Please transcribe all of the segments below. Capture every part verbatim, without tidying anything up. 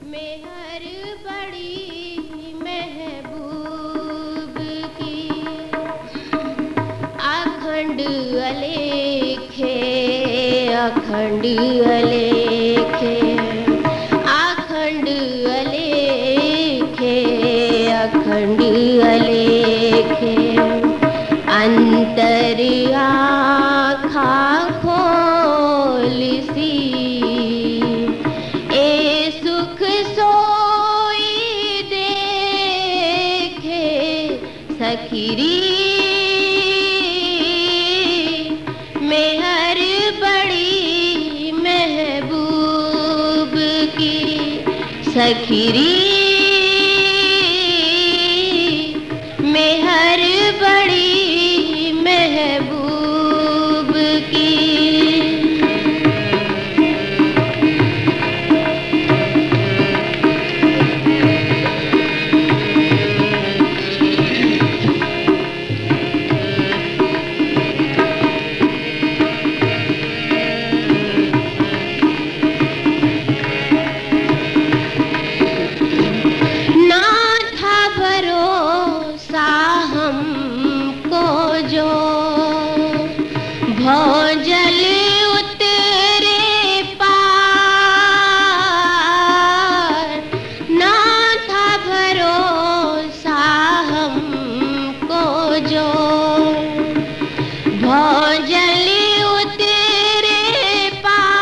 मेहर बड़ी महबूब की अखंड अलेखे अखंड अलेखे अखंड अलेखे अखंड अलेखे अंतर आँखा खोल सी ए सुख सोई देखे सखीरी मेहर बड़ी महबूब की सखीरी मेहर बड़ी महबूब की भौजल उतरे पार ना था भरोसा हमको जो भौजल उतरे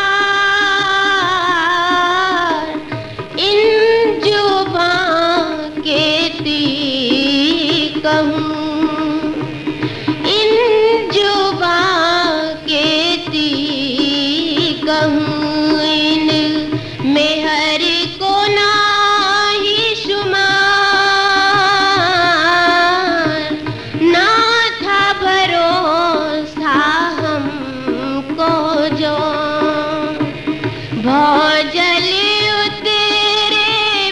पार इन जुबां के तीर कहूँ कहूँ इन मेहर को नाही शुमार ना था भरोसा हमको जो भौजल उतरे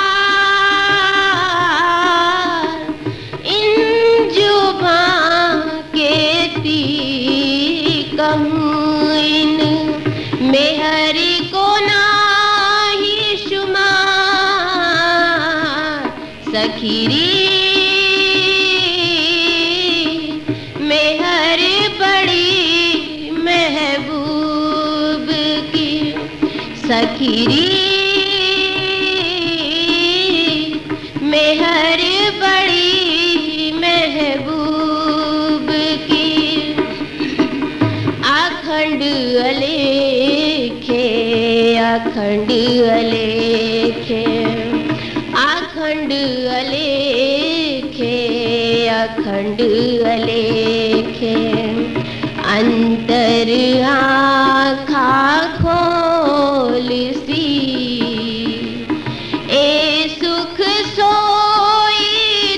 पार इन जुबां के तीर कहूँ इन मेहर को नाही शुमार सखीरी मेहर बड़ी महबूब की सखीरी मेहर बड़ी महबूब की अखंड अलेखे अखंड अलेखे अखंड अलेखे अखंड अलेखे अंतर आँखा खोल सी ए सुख सोई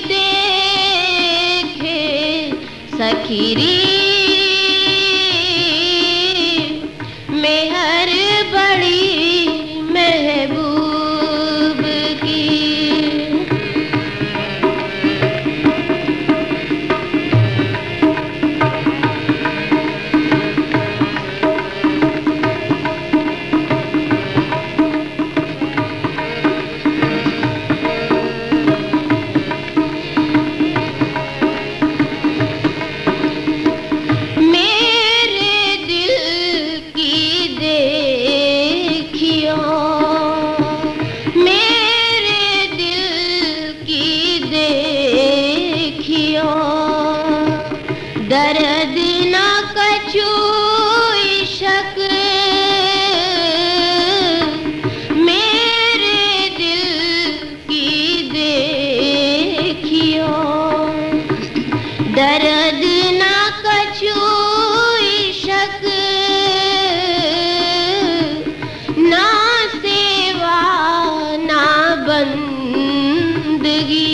देखे सखीरी मेहर बड़ी महबूब की दर्द न कछु इशक मेरे दिल की देखियो दर्द न कछु इशक ना सेवा ना बंदगी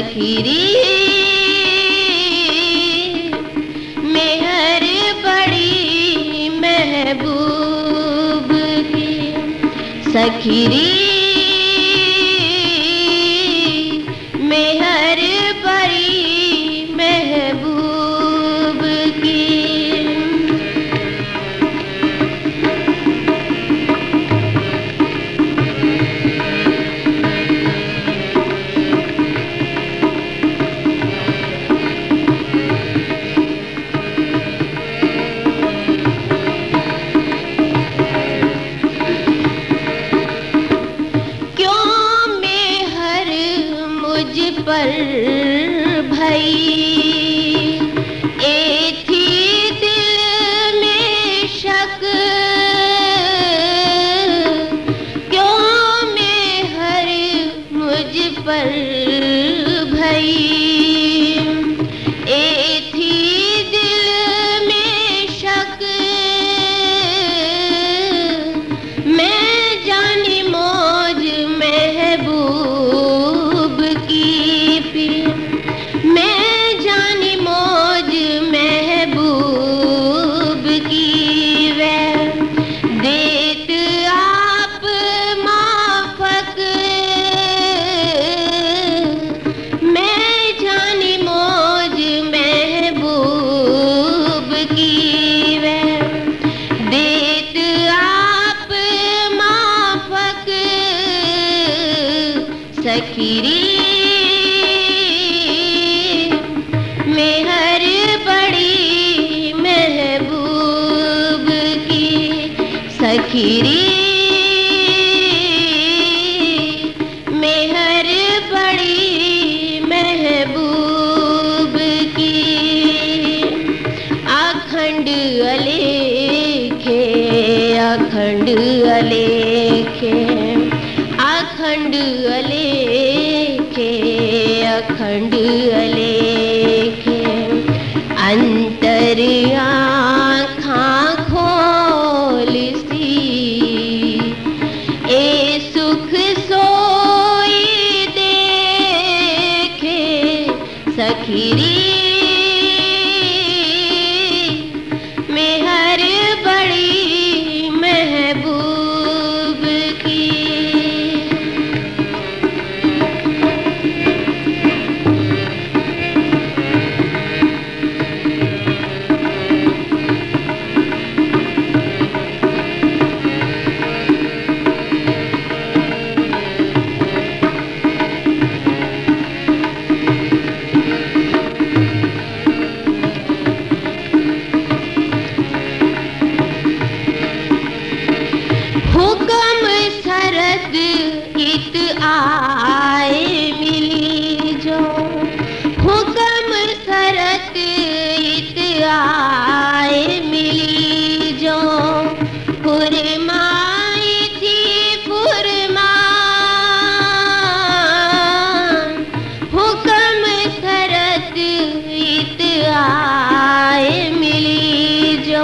सखीरी मेहर बड़ी सखीरी मेहर बड़ी महबूब की। पर भई ए थी दिल में शक, क्यों मेहर मुझ पर भई ए थी दिल में शक। मैं जानी मौज महबूब मैं जानी मौज महबूब की वह देत आप माफक। मैं जानी मौज महबूब की वह देत आप माफक। सखीरी मेहर बड़ी महबूब की। सखीरी मेहर बड़ी महबूब की। अखंड अलेखे अखंड अलेखे अखंड अलेखे अखंड अलेखे। अंतर आँखां खोल सी ए सुख सोई देखे। सखीरी मेहर बड़ी महबूब की। हुक्म सरद इत आए मिली जो, हुक्म सरद इत आए मिली जो। फुरमाई थी फुरमान हुक्म सरद इत आए मिली जो।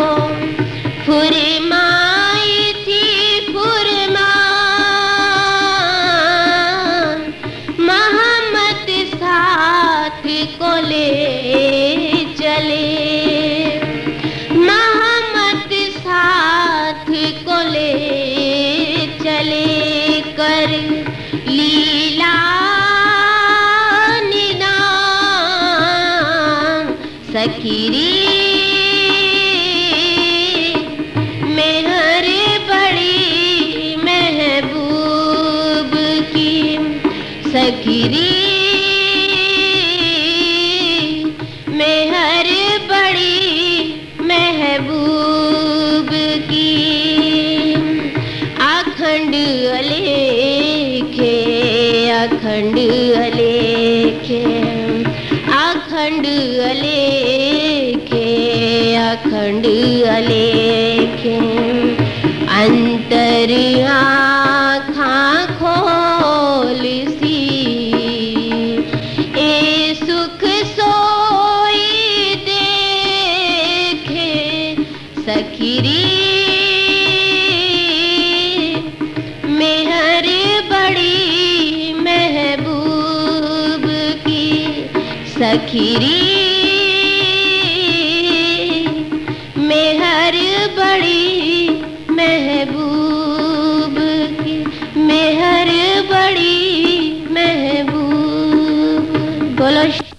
फुरमाई थी फुरमान महम्मद साथ को ले चले। महम्मद साथ को ले चले कर लीला निदान। सखीरी मेहर बड़ी महबूब की। सखीरी मेहर बड़ी महबूब की। अखंड अलेखे अखंड अलेखे अखंड अलेखे अखंड अलेखे। अंतर आँखां खोल सी ए सुख सोई देखे। सखीरी मेहर बड़ी महबूब की। सखीरी मेहर बड़ी महबूब की। बोलो